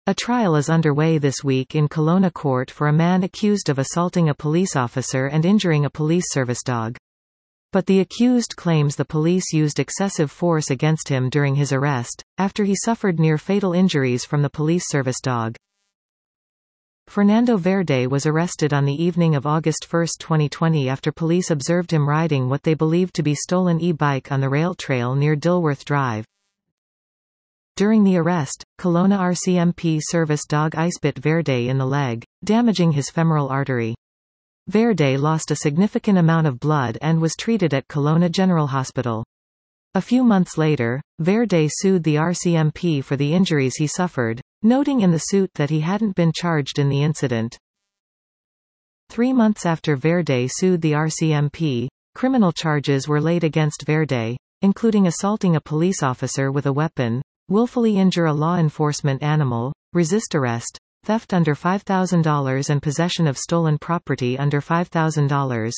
A trial is underway this week in Kelowna Court for a man accused of assaulting a police officer and injuring a police service dog. But the accused claims the police used excessive force against him during his arrest, after he suffered near-fatal injuries from the police service dog. Fernando Verde was arrested on the evening of August 1, 2020 after police observed him riding what they believed to be stolen e-bike on the rail trail near Dilworth Drive. During the arrest, Kelowna RCMP service dog Icebit Verde in the leg, damaging his femoral artery. Verde lost a significant amount of blood and was treated at Kelowna General Hospital. A few months later, Verde sued the RCMP for the injuries he suffered, noting in the suit that he hadn't been charged in the incident. 3 months after Verde sued the RCMP, criminal charges were laid against Verde, including assaulting a police officer with a weapon, willfully injure a law enforcement animal, resist arrest, theft under $5,000 and possession of stolen property under $5,000.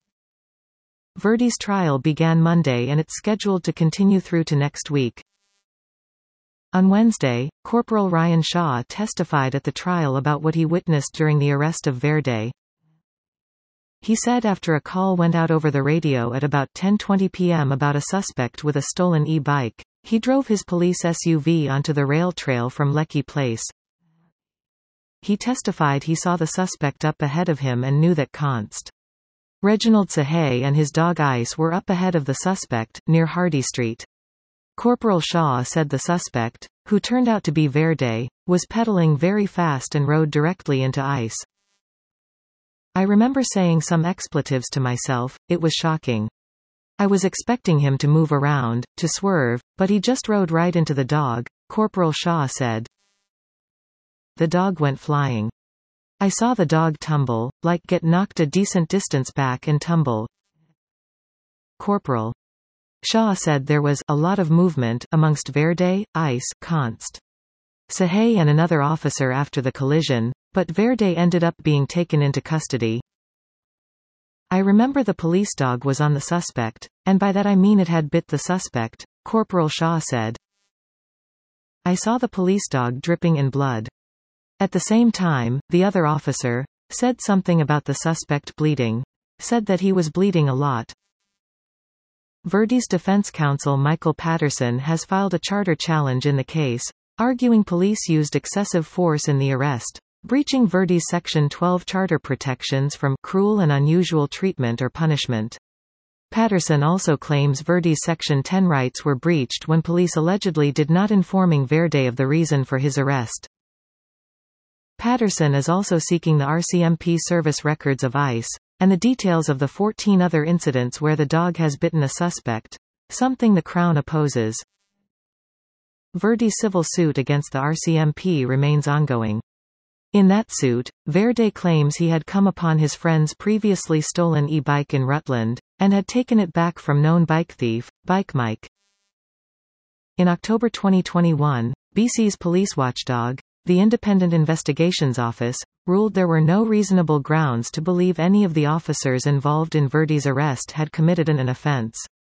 Verde's trial began Monday and it's scheduled to continue through to next week. On Wednesday, Corporal Ryan Shaw testified at the trial about what he witnessed during the arrest of Verde. He said after a call went out over the radio at about 10:20 p.m. about a suspect with a stolen e-bike, he drove his police SUV onto the rail trail from Lecky Place. He testified he saw the suspect up ahead of him and knew that Const. Reginald Sahay and his dog Ice were up ahead of the suspect, near Hardy Street. Corporal Shaw said the suspect, who turned out to be Verde, was pedaling very fast and rode directly into Ice. I remember saying some expletives to myself. It was shocking. I was expecting him to move around, to swerve, but he just rode right into the dog, Corporal Shaw said. The dog went flying. I saw the dog tumble, like get knocked a decent distance back and tumble. Corporal Shaw said there was a lot of movement amongst Verde, Ice, Const. Sahay and another officer after the collision, but Verde ended up being taken into custody. I remember the police dog was on the suspect, and by that I mean it had bit the suspect, Corporal Shaw said. I saw the police dog dripping in blood. At the same time, the other officer said something about the suspect bleeding, said that he was bleeding a lot. Verde's defense counsel Michael Patterson has filed a charter challenge in the case, arguing police used excessive force in the arrest, breaching Verde's Section 12 charter protections from cruel and unusual treatment or punishment. Patterson also claims Verde's Section 10 rights were breached when police allegedly did not informing Verde of the reason for his arrest. Patterson is also seeking the RCMP service records of Ice, and the details of the 14 other incidents where the dog has bitten a suspect, something the Crown opposes. Verde's civil suit against the RCMP remains ongoing. In that suit, Verde claims he had come upon his friend's previously stolen e-bike in Rutland, and had taken it back from known bike thief, Bike Mike. In October 2021, BC's police watchdog, the Independent Investigations Office, ruled there were no reasonable grounds to believe any of the officers involved in Verde's arrest had committed an offence.